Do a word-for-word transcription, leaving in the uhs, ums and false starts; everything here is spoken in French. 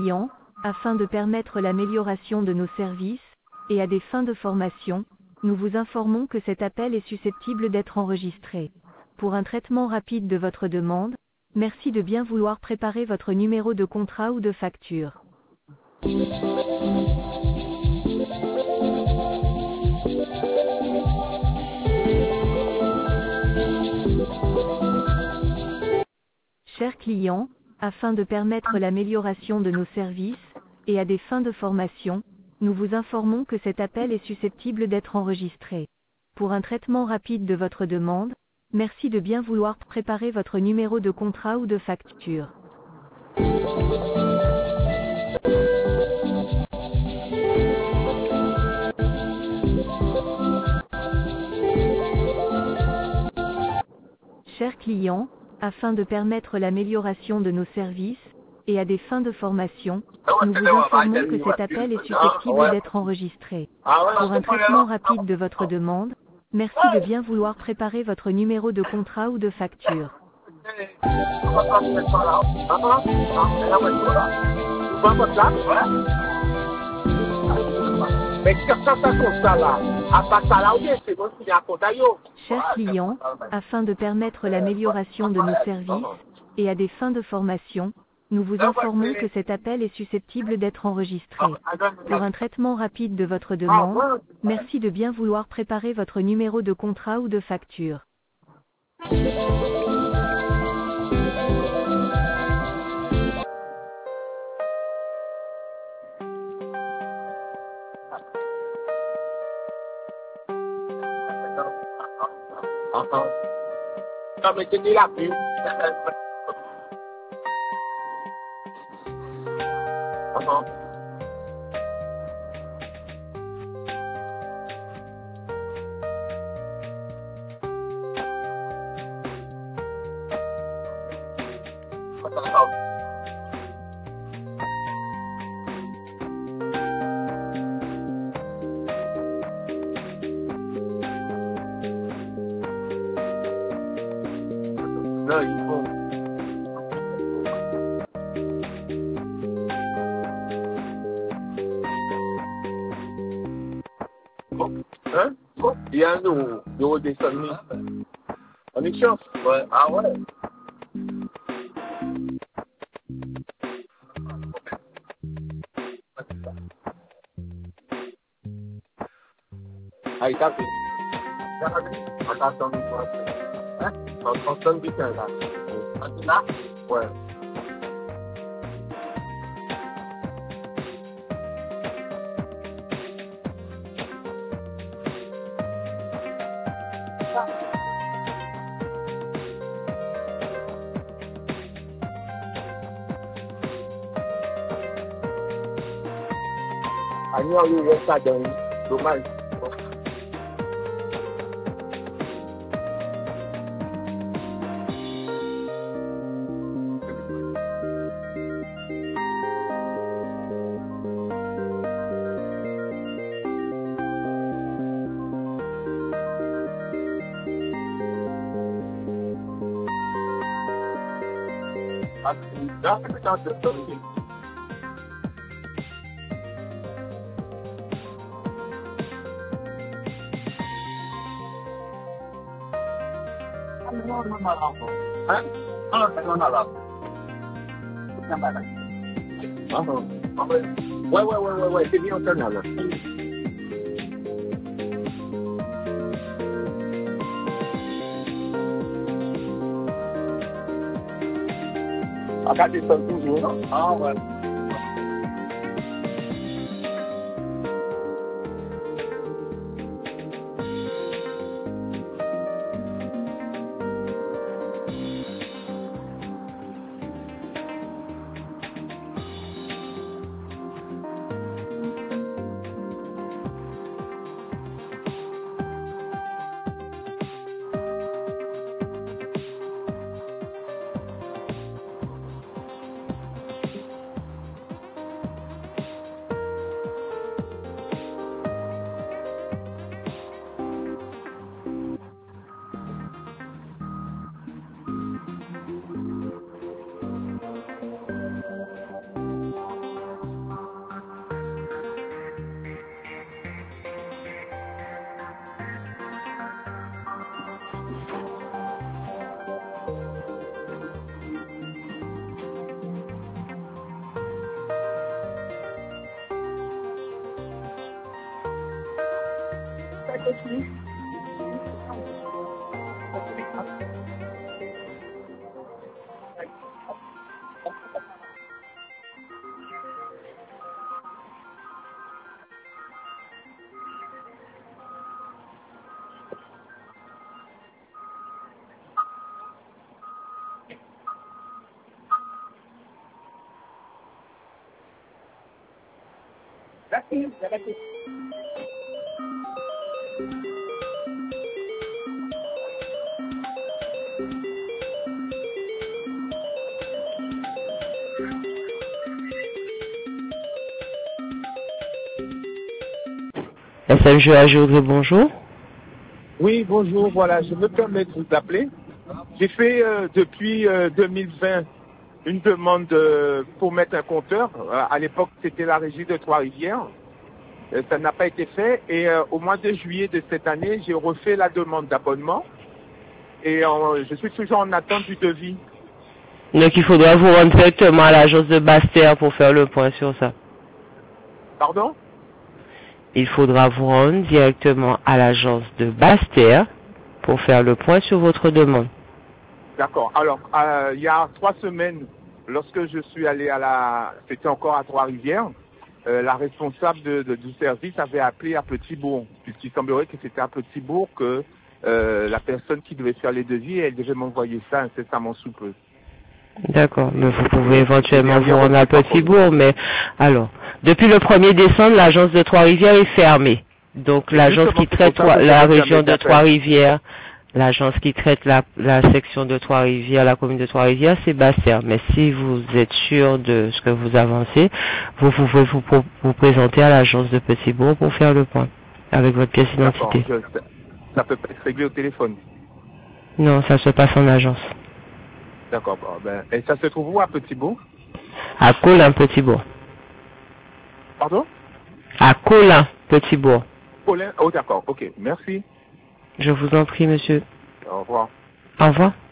clients, afin de permettre l'amélioration de nos services, et à des fins de formation, nous vous informons que cet appel est susceptible d'être enregistré. Pour un traitement rapide de votre demande, merci de bien vouloir préparer votre numéro de contrat ou de facture. Chers clients, afin de permettre l'amélioration de nos services, et à des fins de formation, nous vous informons que cet appel est susceptible d'être enregistré. Pour un traitement rapide de votre demande, merci de bien vouloir préparer votre numéro de contrat ou de facture. Chers clients, afin de permettre l'amélioration de nos services, et à des fins de formation, nous vous informons que cet appel est susceptible d'être enregistré. Pour un traitement rapide de votre demande, merci de bien vouloir préparer votre numéro de contrat ou de facture. Chers clients, afin de permettre l'amélioration de nos services, et à des fins de formation, nous vous informons que cet appel est susceptible d'être enregistré. Pour un traitement rapide de votre demande, merci de bien vouloir préparer votre numéro de contrat ou de facture. Non, mais c'était la pub. Uh-huh. No, you won't. Hein? Il y a un de haut des sommets. On est chance. Ouais. Ah ouais. Ah, il t'a fait. On t'a attendu pour un peu. Hein? On transforme vite là. Là? Ouais. I know you work hard on dommage. Ah, là, c'est putain de story. Hein? Ah, c'est non malade. Ah, ouais, ouais, ouais, ouais, ouais, c'est bien ça, là. Ah, quand ils sont toujours, non? Ah, ouais. S M G A Géogré, bonjour. Oui, bonjour, voilà, je me permets de vous appeler. J'ai fait euh, depuis euh, deux mille vingt une demande euh, pour mettre un compteur. Euh, à l'époque, c'était la régie de Trois-Rivières. Euh, ça n'a pas été fait. Et euh, au mois de juillet de cette année, j'ai refait la demande d'abonnement. Et euh, je suis toujours en attente du devis. Donc il faudra vous rendre directement à l'agence de Basse-Terre pour faire le point sur ça. Pardon? Il faudra vous rendre directement à l'agence de Basse-Terre pour faire le point sur votre demande. D'accord. Alors, euh, il y a trois semaines, lorsque je suis allé à la... C'était encore à Trois-Rivières, euh, la responsable de, de, du service avait appelé à Petit-Bourg, puisqu'il semblerait que c'était à Petit-Bourg que euh, la personne qui devait faire les devis, elle devait m'envoyer ça incessamment sous peu. D'accord, mais vous pouvez éventuellement vous rendre à Petit-Bourg, mais alors, depuis le premier décembre, l'agence de Trois-Rivières est fermée. Donc l'agence qui traite la région de Trois-Rivières, l'agence qui traite la, la section de Trois-Rivières, la commune de Trois-Rivières, c'est Basse-Terre. Mais si vous êtes sûr de ce que vous avancez, vous pouvez vous, vous, vous présenter à l'agence de Petit-Bourg pour faire le point avec votre pièce d'identité. Ça peut pas être réglé au téléphone? Non, ça se passe en agence. D'accord. Bon, ben, et ça se trouve où à Petit-Bourg? À Colin, Petit-Bourg. Pardon? À Colin, Petit-Bourg. Colin? Oh, d'accord. Ok. Merci. Je vous en prie, monsieur. Au revoir. Au revoir.